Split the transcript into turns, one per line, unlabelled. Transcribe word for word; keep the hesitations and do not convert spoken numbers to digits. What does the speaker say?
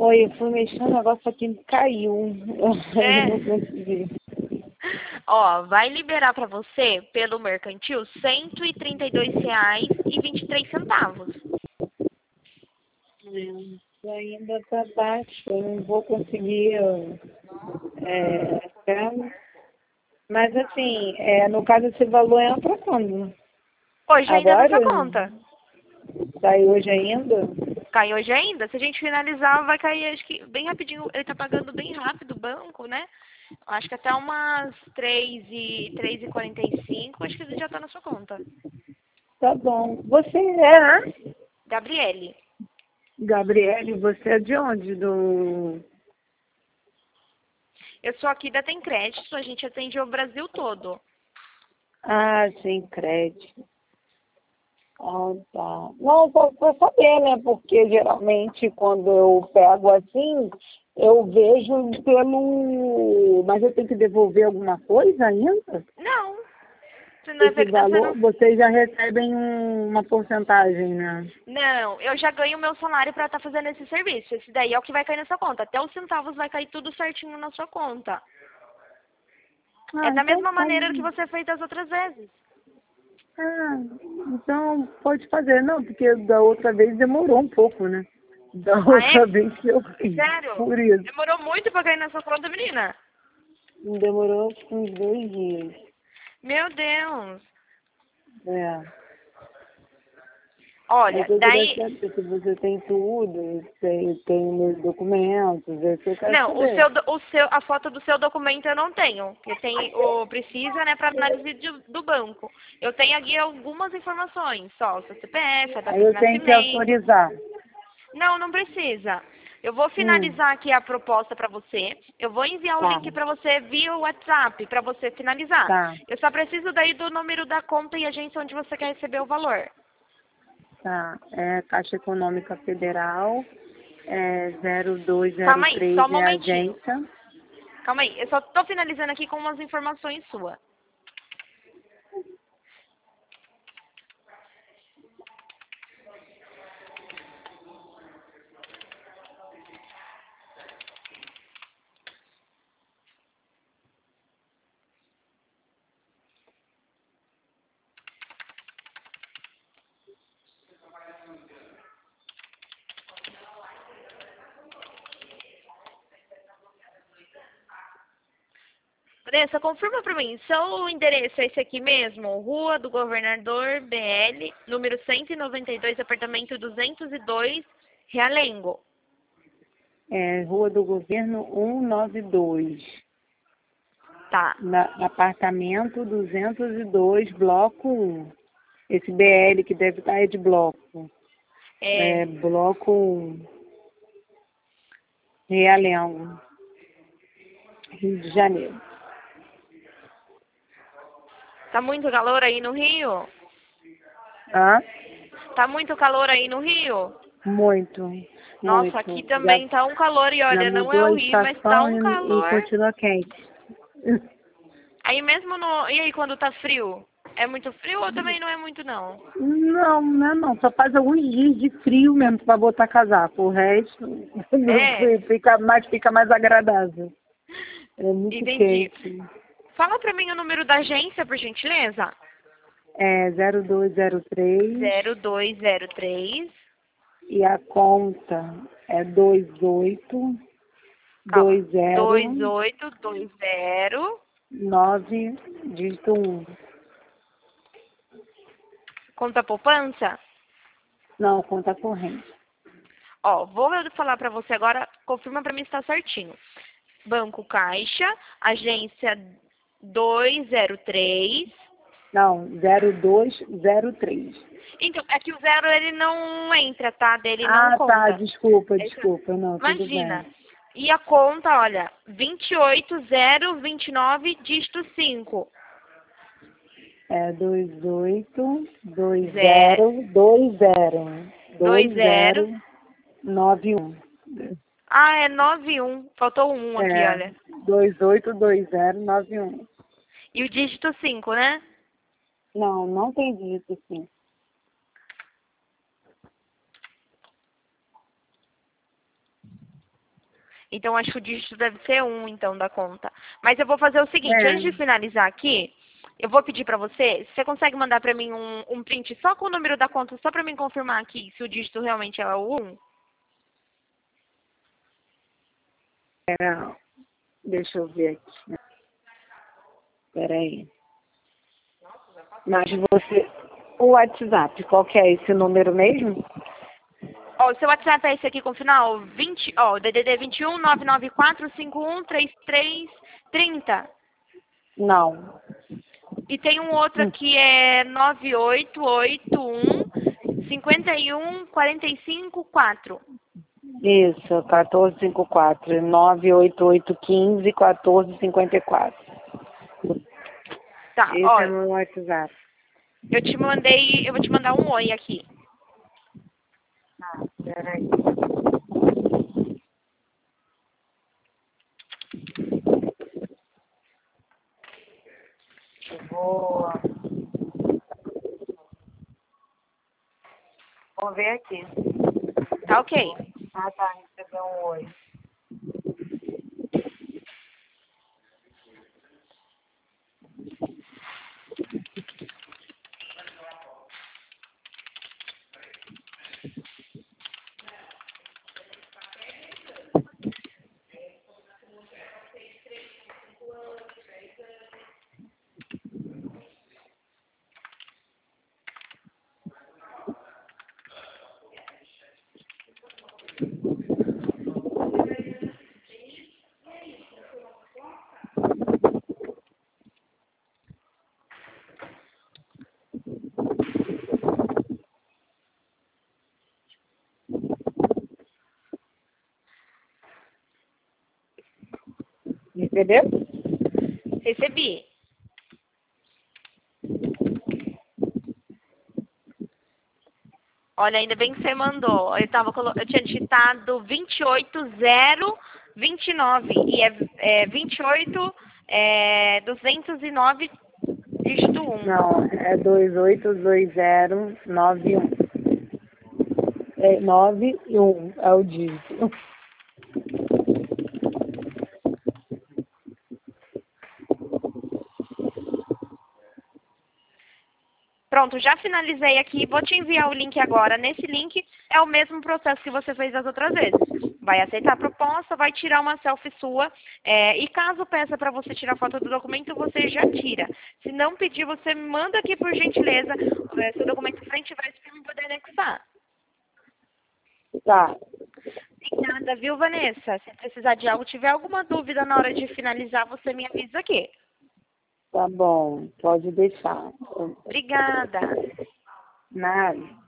Oi, eu fui mexer no negócio aqui caiu.
É.
Eu não consegui.
Ó, vai liberar pra você, pelo mercantil, cento e trinta e dois reais e vinte e três centavos.
É, ainda tá baixo, eu não vou conseguir. É, ficar- mas assim, é, no caso esse valor entra quando?
Hoje ainda na
Agora?
sua conta.
Sai hoje ainda?
Cai hoje ainda. Se a gente finalizar, vai cair, acho que bem rapidinho. Ele tá pagando bem rápido o banco, né? Acho que até umas três e três e quarenta e cinco, acho que ele já tá na sua conta.
Tá bom. Você é,
Gabriele.
Gabriele, você é de onde? Do.
Eu sou aqui da Tem Crédito, a gente atende o Brasil todo.
Ah, sem crédito. Ah, tá. Não, só para saber, né? Porque geralmente quando eu pego assim, eu vejo pelo. Mas eu tenho que devolver alguma coisa ainda?
Não, você não, é,
Esse
ve- você
valor,
não,
vocês já recebem um- uma porcentagem, né?
não, eu já ganho o meu salário pra estar fazendo esse serviço. Esse daí é o que vai cair na sua conta. Até os centavos vai cair tudo certinho na sua conta. É
Ah,
da
então
mesma
tá
maneira que
bom.
você fez das outras vezes.
Ah, então pode fazer. Não, porque da outra vez demorou um pouco, né? Da
Ah, é?
outra vez que eu fiz.
Sério?
Por isso.
Demorou muito pra cair na sua conta, menina?
Demorou acho que uns dois dias.
Meu Deus.
É.
Olha,
Mas eu queria
daí...
saber se você tem tudo, tem, tem meus documentos, é isso que eu quero
Não, o
saber.
seu, do- o seu, a foto do seu documento eu não tenho. Porque tem o precisa, né, para análise de- do banco. Eu tenho aqui algumas informações, só o seu C P F, a
Aí
data de
eu tenho que
nascimento.
autorizar.
Não, não precisa. Eu vou
Hum,
finalizar aqui a proposta para você. Eu vou enviar o
tá,
link para você via WhatsApp para você finalizar.
tá,
Eu só preciso daí do número da conta e agência onde você quer receber o valor.
tá. É Caixa Econômica Federal, é zero dois zero
Calma aí, só
três
um
é a
momentinho.
agência.
Calma aí, eu só tô finalizando aqui com umas informações suas. Vanessa, confirma para mim, seu endereço é esse aqui mesmo? Rua do Governador B L, número cento e noventa e dois, apartamento duzentos e dois, Realengo.
É Rua do Governo cento e noventa e dois.
Tá.
Na, apartamento duzentos e dois, bloco um. Esse B L que deve estar é de bloco.
É,
É bloco um. Realengo, Rio de Janeiro.
tá muito calor aí no Rio?
Hã?
Tá muito calor aí no Rio?
Muito,
Nossa, aqui
muito. Já,
também tá um calor e
já
olha, não é
mudou
o
a
Rio, mas tá
estação
um
e, e
calor.
continua quente.
Aí mesmo no. E aí quando tá frio? É muito frio ou também não é muito não?
Não, não, é não. Só faz alguns dias de frio mesmo para botar casaco. O resto não
É,
fica mais, fica mais agradável. É muito
entendi.
quente.
Fala pra mim o número da agência, por gentileza.
É zero dois zero três
Zero dois zero três.
e a conta é dois oito
Calma.
dois zero
Dois oito dois zero.
nove dígito um.
Conta poupança?
Não, conta corrente.
Ó, vou falar pra você agora, confirma pra mim se tá certinho. Banco Caixa, agência dois zero três.
Não, zero dois zero três.
Então, é que o zero ele não entra, tá? Dele não
Ah, tá,
conta.
desculpa,
Essa-
desculpa. Não, tudo
Imagina.
bem.
E a conta, olha, vinte e oito zero vinte e nove, dígito cinco.
É dois oito dois
Zero,
zero dois zero
dois
dois
zero.
zero nove um.
Ah, é nove um. Faltou um aqui,
É,
olha.
dois oito dois zero nove um.
E o dígito cinco, né?
Não, não tem disso, sim.
Então, acho que o dígito deve ser um, então, da conta. Mas eu vou fazer o seguinte,
É.
antes de finalizar aqui, eu vou pedir para você, você consegue mandar para mim um, um print só com o número da conta, só para mim confirmar aqui se o dígito realmente é o um?
É, deixa eu ver aqui. Espera aí. Mas você... O WhatsApp, qual que é esse número mesmo?
Ó, o seu WhatsApp é esse aqui com o final vinte, ó, D D D vinte e um, nove nove quatro, cinco um, três três, trinta.
Não.
E tem um outro aqui, é nove oito oito um, cinco um, quatro cinco quatro.
Isso, quatorze cinquenta e quatro, nove oito oito um cinco, quatorze cinquenta e quatro.
Tá,
Esse
ó,
é o meu WhatsApp.
eu te mandei, eu vou te mandar um oi aqui.
Ah, peraí. Eu vou... Vou ver aqui.
Tá ok.
Ah, tá, recebeu um oi. Recebeu?
Recebi. Olha, ainda bem que você mandou. Eu, tava, colo- eu tinha digitado vinte e oito zero vinte e nove e é, é vinte e oito é, duzentos e nove dígito um.
Não, é dois oito dois zero nove um. É nove e um é o dígito.
Pronto, já finalizei aqui. Vou te enviar o link agora. Nesse link é o mesmo processo que você fez das outras vezes. Vai aceitar a proposta, vai tirar uma selfie sua. É, e caso peça para você tirar foto do documento, você já tira. Se não pedir, você me manda aqui por gentileza é, seu documento frente e verso para eu poder anexar.
Tá,
Obrigada, viu, Vanessa? Se precisar de algo, tiver alguma dúvida na hora de finalizar, você me avisa aqui.
tá bom, pode deixar.
Obrigada.
Nada.